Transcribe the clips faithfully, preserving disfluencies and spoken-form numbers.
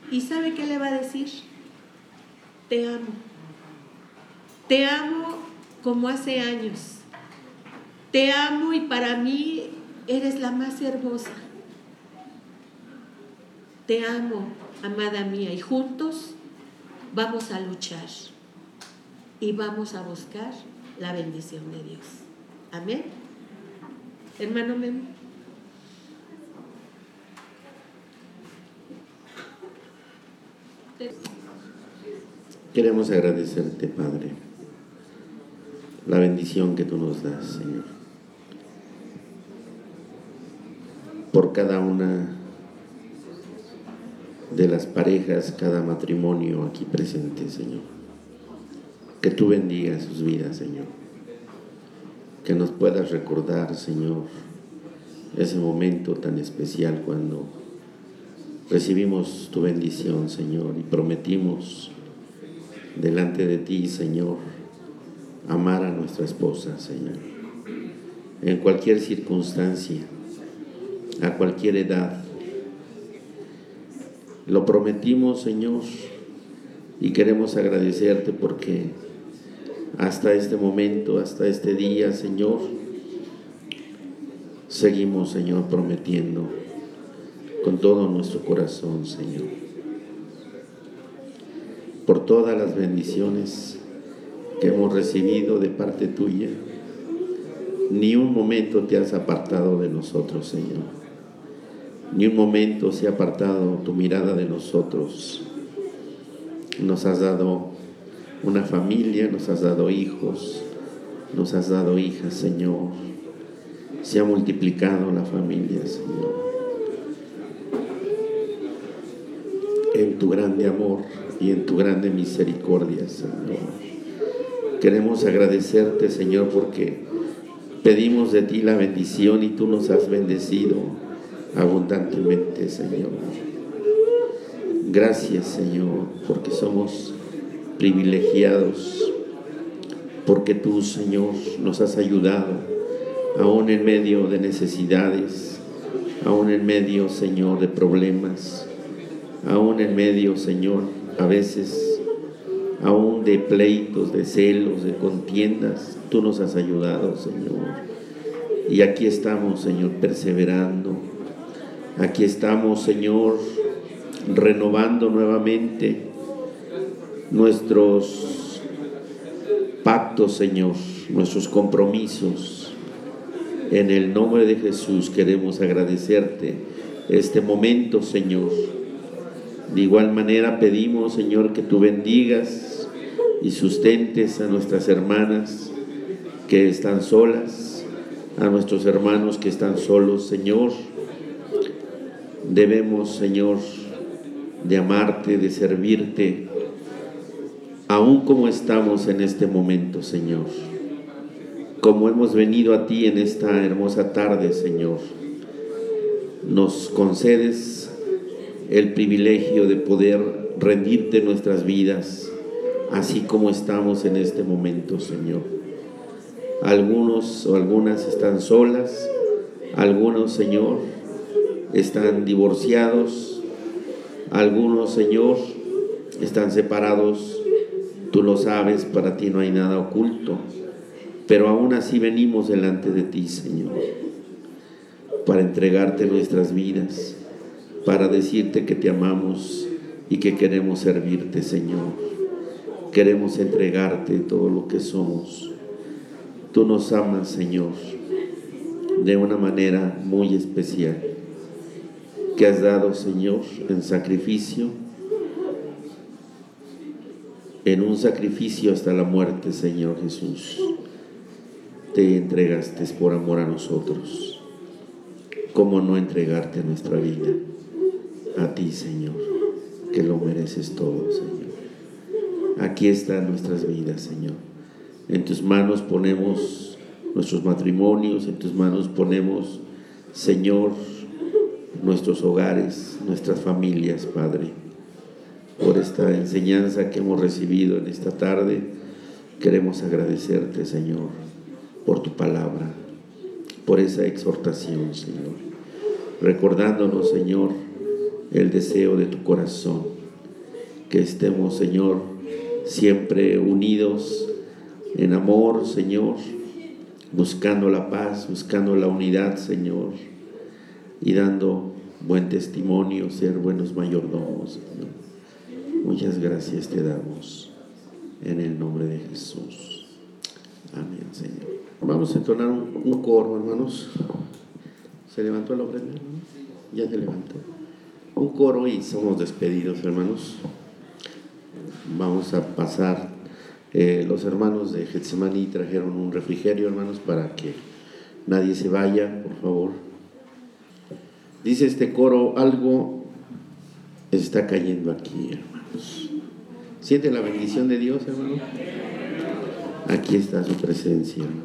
¿Y sabe qué le va a decir? Te amo. Te amo como hace años. Te amo y para mí eres la más hermosa. Te amo, amada mía, y juntos vamos a luchar y vamos a buscar la bendición de Dios. Amén. Hermano Memo. Queremos agradecerte, Padre, la bendición que tú nos das, Señor, por cada una de las parejas, cada matrimonio aquí presente, Señor. Que tú bendigas sus vidas, Señor. Que nos puedas recordar, Señor, ese momento tan especial cuando recibimos tu bendición, Señor, y prometimos delante de ti, Señor, amar a nuestra esposa, Señor, en cualquier circunstancia, a cualquier edad. Lo prometimos, Señor, y queremos agradecerte porque hasta este momento, hasta este día, Señor, seguimos, Señor, prometiendo con todo nuestro corazón, Señor, por todas las bendiciones que hemos recibido de parte tuya. Ni un momento te has apartado de nosotros, Señor. Ni un momento se ha apartado tu mirada de nosotros. Nos has dado una familia, nos has dado hijos, nos has dado hijas, Señor. Se ha multiplicado la familia, Señor, en tu grande amor y en tu grande misericordia, Señor. Queremos agradecerte, Señor, porque pedimos de ti la bendición y tú nos has bendecido abundantemente, Señor. Gracias, Señor, porque somos privilegiados, porque tú, Señor, nos has ayudado, aún en medio de necesidades, aún en medio, Señor, de problemas, aún en medio, Señor, a veces, aún de pleitos, de celos, de contiendas, tú nos has ayudado, Señor. Y aquí estamos, Señor, perseverando. Aquí estamos, Señor, renovando nuevamente nuestros pactos, Señor, nuestros compromisos. En el nombre de Jesús queremos agradecerte este momento, Señor. De igual manera pedimos, Señor, que tú bendigas y sustentes a nuestras hermanas que están solas, a nuestros hermanos que están solos, Señor. Debemos, Señor, de amarte, de servirte, aún como estamos en este momento, Señor. Como hemos venido a ti en esta hermosa tarde, Señor, nos concedes el privilegio de poder rendirte nuestras vidas, así como estamos en este momento, Señor. Algunos o algunas están solas, algunos, Señor, están divorciados, algunos, Señor, están separados. Tú lo sabes, para ti no hay nada oculto, pero aún así venimos delante de ti, Señor, para entregarte nuestras vidas, para decirte que te amamos y que queremos servirte, Señor. Queremos entregarte todo lo que somos. Tú nos amas, Señor, de una manera muy especial, que has dado, Señor, en sacrificio, en un sacrificio hasta la muerte, Señor Jesús. Te entregaste por amor a nosotros. ¿Cómo no entregarte nuestra vida a ti, Señor, que lo mereces todo, Señor? Aquí están nuestras vidas, Señor. En tus manos ponemos nuestros matrimonios, en tus manos ponemos, Señor, nuestros hogares, nuestras familias, Padre. Por esta enseñanza que hemos recibido en esta tarde, queremos agradecerte, Señor, por tu palabra, por esa exhortación, Señor, recordándonos, Señor, el deseo de tu corazón, que estemos, Señor, siempre unidos en amor, Señor, buscando la paz, buscando la unidad, Señor, y dando buen testimonio, ser buenos mayordomos, Señor. Muchas gracias te damos en el nombre de Jesús. Amén, Señor. Vamos a entonar un, un coro, hermanos. ¿Se levantó el ofrenda, hermano? Ya se levantó. Un coro y somos despedidos, hermanos. Vamos a pasar. Eh, los hermanos de Getsemaní trajeron un refrigerio, hermanos, para que nadie se vaya, por favor. Dice este coro: algo está cayendo aquí, hermanos. ¿Siente la bendición de Dios, hermano? Aquí está su presencia, hermanos.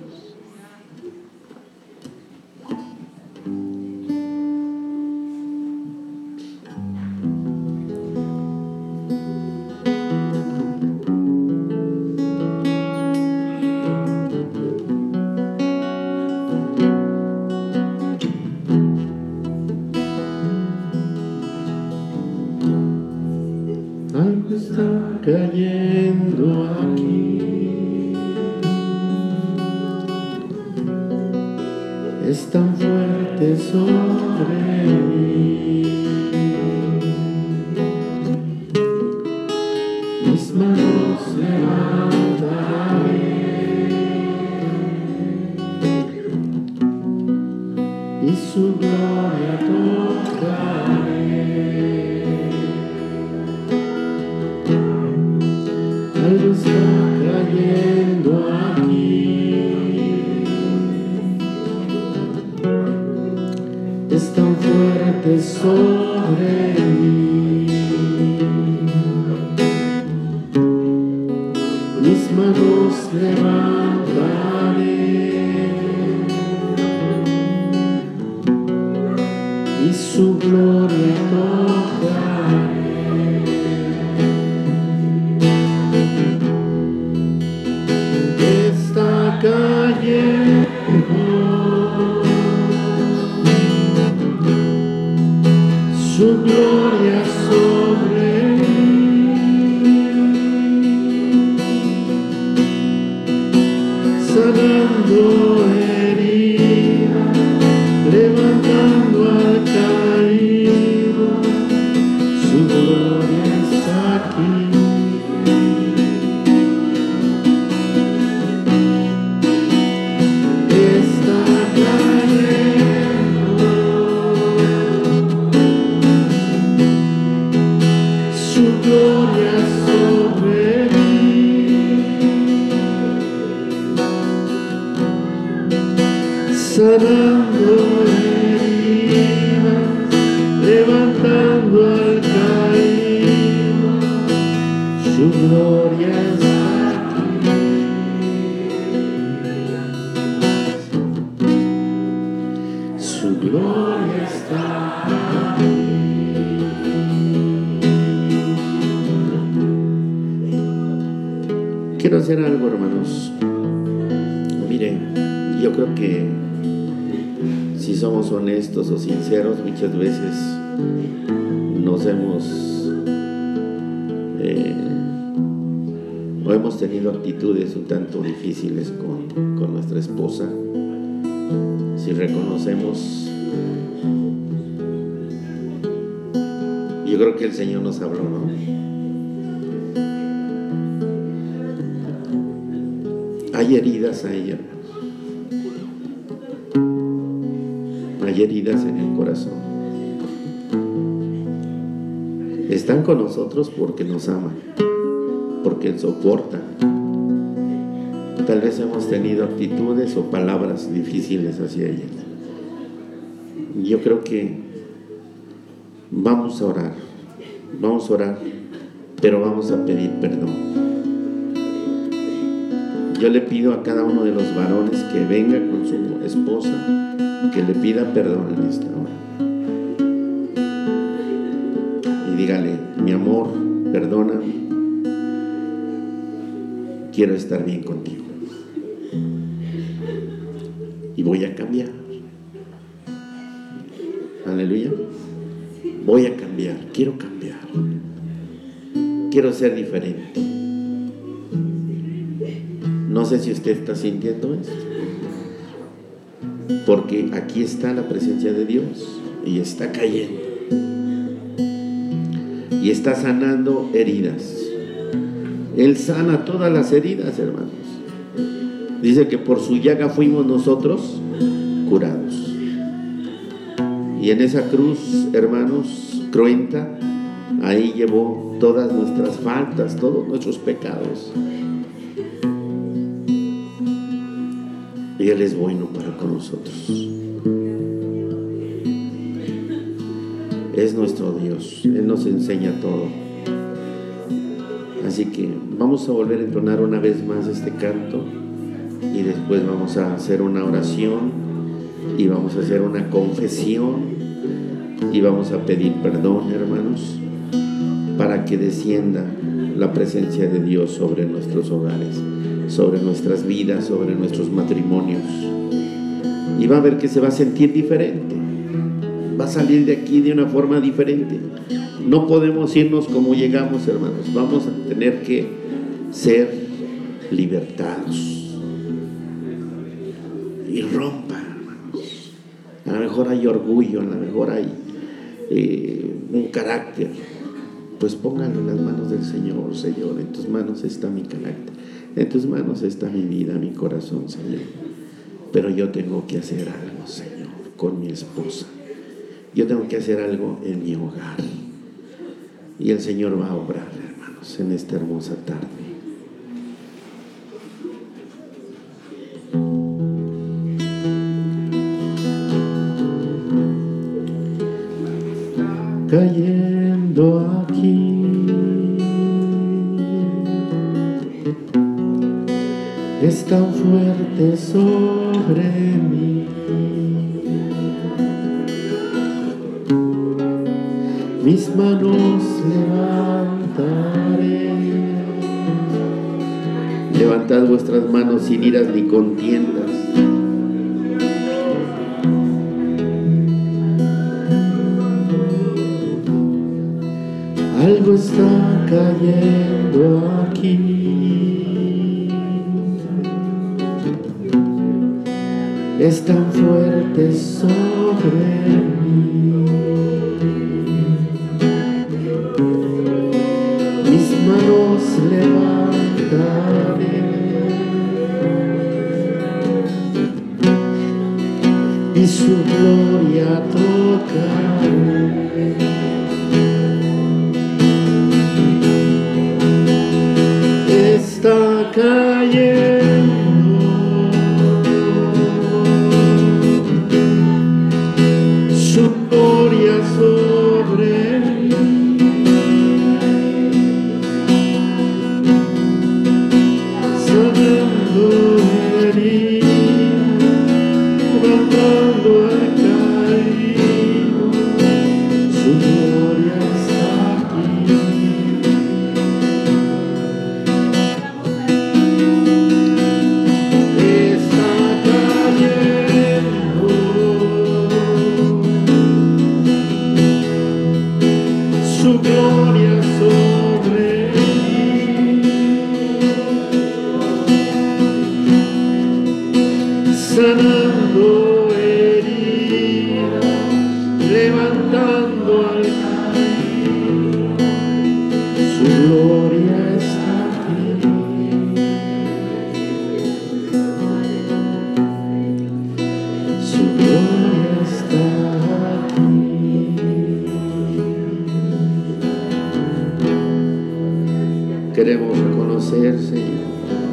Algo está cayendo aquí, es tan fuerte sobre mí, mis manos levantaré y su gloria tocaré. Algo está cayendo aquí, es tan fuerte sobre mí, mis manos levantaré y su gloria tocaré. Cayendo su gloria sobre mí, sanando heridas, levantando al caído, su gloria está aquí. Sanando heridas, levantando al caído, su gloria está aquí. Su gloria está aquí. Quiero hacer algo, hermanos. Miren, yo creo que si somos honestos o sinceros, muchas veces nos hemos eh, o hemos tenido actitudes un tanto difíciles con, con nuestra esposa. Si reconocemos, yo creo que el Señor nos habló, ¿no? Hay heridas a ella. Hay heridas en el corazón. Están con nosotros porque nos aman, porque soportan. Tal vez hemos tenido actitudes o palabras difíciles hacia ellas. Yo creo que vamos a orar, vamos a orar, pero vamos a pedir perdón. Yo le pido a cada uno de los varones que venga con su esposa, que le pida perdón en esta hora. Y dígale: mi amor, perdóname, quiero estar bien contigo. Y voy a cambiar. Aleluya. Voy a cambiar, quiero cambiar. quiero ser diferente. No sé si usted está sintiendo eso, porque aquí está la presencia de Dios y está cayendo y está sanando heridas. Él sana todas las heridas, hermanos. Dice que por su llaga fuimos nosotros curados. Y en esa cruz, hermanos, cruenta, ahí llevó todas nuestras faltas, todos nuestros pecados. Y Él es bueno para con nosotros. Es nuestro Dios. Él nos enseña todo. Así que vamos a volver a entonar una vez más este canto. Y después vamos a hacer una oración. Y vamos a hacer una confesión. Y vamos a pedir perdón, hermanos, para que descienda la presencia de Dios sobre nuestros hogares, sobre nuestras vidas, sobre nuestros matrimonios. Y va a ver que se va a sentir diferente. Va a salir de aquí de una forma diferente. No podemos irnos como llegamos, hermanos. Vamos a tener que ser libertados. Y rompa, hermanos. A lo mejor hay orgullo, a lo mejor hay eh, un carácter. Pues póngalo en las manos del Señor. Señor, en tus manos está mi carácter. En tus manos está mi vida, mi corazón, Señor. Pero yo tengo que hacer algo, Señor, con mi esposa. Yo tengo que hacer algo en mi hogar. Y el Señor va a obrar, hermanos, en esta hermosa tarde. Cayendo aquí, es tan fuerte sobre mí. Mis manos levantaré. Levantad vuestras manos sin iras ni contiendas. Algo está cayendo aquí. Es tan fuerte sobre mí. Mis manos levantaré y su gloria tocaré. Está cayendo su gloria sobre mí. Sanando heridas, levantando al caído, su gloria está aquí. Está cayendo su gloria sobre sanando heridas, levantando al caído, su gloria está aquí. Su gloria está aquí. Queremos reconocer, Señor,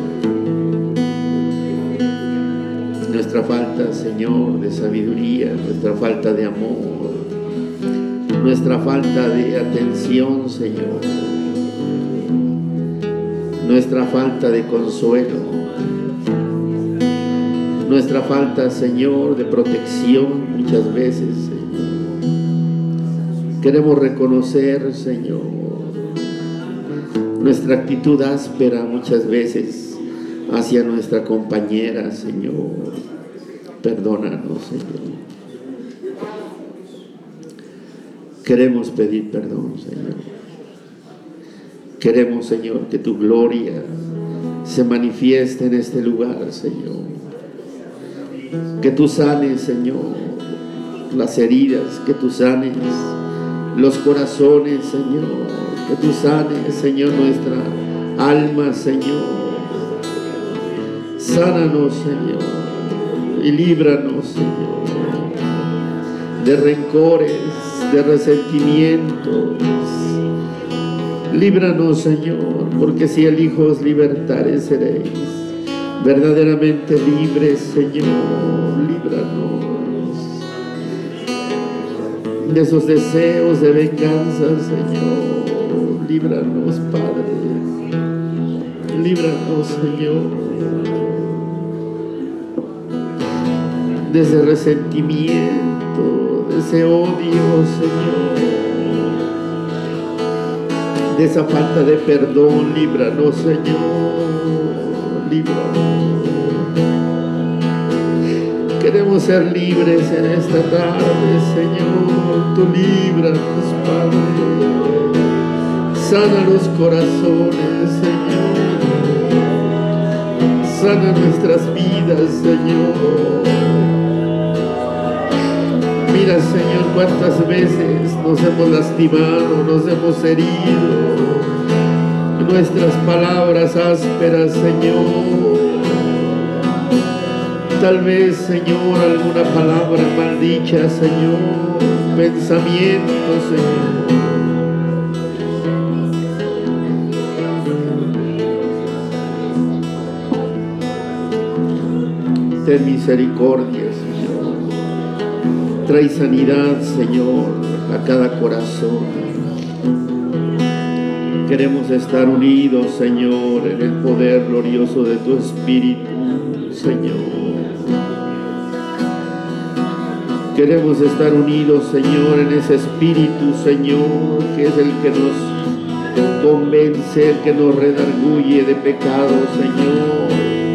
nuestra falta, Señor, de sabiduría, nuestra falta de amor, nuestra falta de atención, Señor, nuestra falta de consuelo, nuestra falta, Señor, de protección muchas veces, Señor. Queremos reconocer, Señor, nuestra actitud áspera muchas veces hacia nuestra compañera, Señor. Perdónanos, Señor. Queremos pedir perdón, Señor. Queremos, Señor, que tu gloria se manifieste en este lugar, Señor. Que tú sanes, Señor, las heridas, que tú sanes los corazones, Señor. Que tú sanes, Señor, nuestra alma, Señor. Sánanos, Señor, y líbranos, Señor, de rencores, de resentimientos. Líbranos, Señor, porque si el Hijo os libertare seréis verdaderamente libres, Señor. Líbranos de esos deseos de venganza, Señor. Líbranos, Padre. Líbranos, Señor, de ese resentimiento, de ese odio, Señor, de esa falta de perdón. Líbranos, Señor, líbranos. Queremos ser libres en esta tarde, Señor. Tú líbranos, Padre. Sana los corazones, Señor. Sana nuestras vidas, Señor. Mira, Señor, cuántas veces nos hemos lastimado, nos hemos herido. Nuestras palabras ásperas, Señor. Tal vez, Señor, alguna palabra maldicha, Señor. Pensamiento, Señor. Ten misericordia, Señor. Trae sanidad, Señor, a cada corazón. Queremos estar unidos, Señor, en el poder glorioso de tu Espíritu, Señor. Queremos estar unidos, Señor, en ese Espíritu, Señor, que es el que nos convence, el que nos redarguye de pecado, Señor.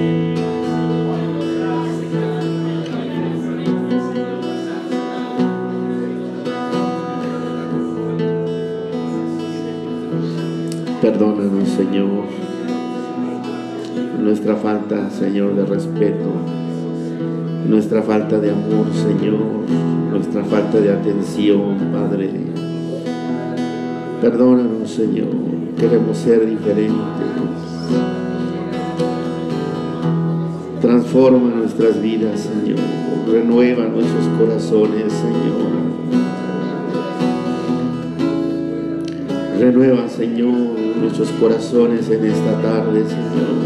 Perdónanos, Señor, nuestra falta, Señor, de respeto, nuestra falta de amor, Señor, nuestra falta de atención, Padre. Perdónanos, Señor, queremos ser diferentes. Transforma nuestras vidas, Señor, renueva nuestros corazones, Señor. Renueva, Señor, nuestros corazones en esta tarde, Señor.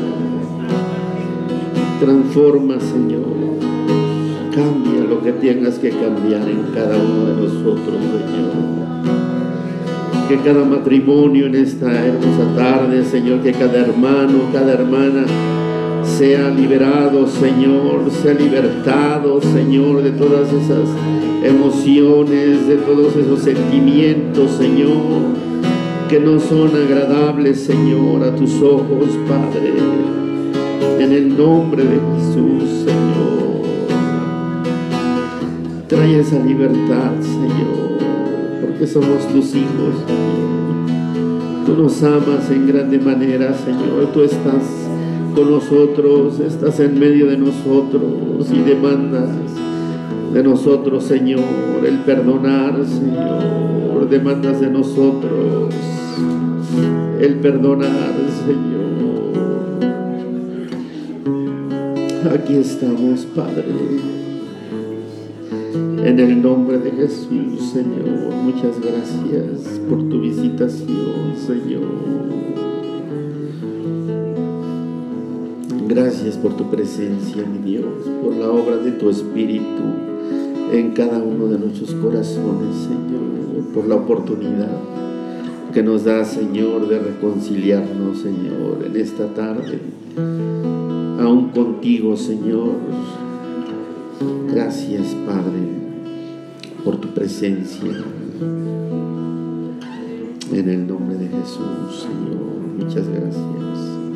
Transforma, Señor. Cambia lo que tengas que cambiar en cada uno de nosotros, Señor. Que cada matrimonio en esta hermosa tarde, Señor, que cada hermano, cada hermana sea liberado, Señor, sea libertado, Señor, de todas esas emociones, de todos esos sentimientos, Señor, que no son agradables, Señor, a tus ojos, Padre, en el nombre de Jesús, Señor. Trae esa libertad, Señor, porque somos tus hijos, Señor. Tú nos amas en grande manera, Señor. Tú estás con nosotros, estás en medio de nosotros y demandas de nosotros, Señor, el perdonar, Señor. Demandas de nosotros el perdonar, Señor. Aquí estamos, Padre, en el nombre de Jesús, Señor. Muchas gracias por tu visitación, Señor. Gracias por tu presencia, mi Dios, por la obra de tu Espíritu en cada uno de nuestros corazones, Señor, por la oportunidad que nos da, Señor, de reconciliarnos, Señor, en esta tarde, aún contigo, Señor. Gracias, Padre, por tu presencia, en el nombre de Jesús, Señor. Muchas gracias.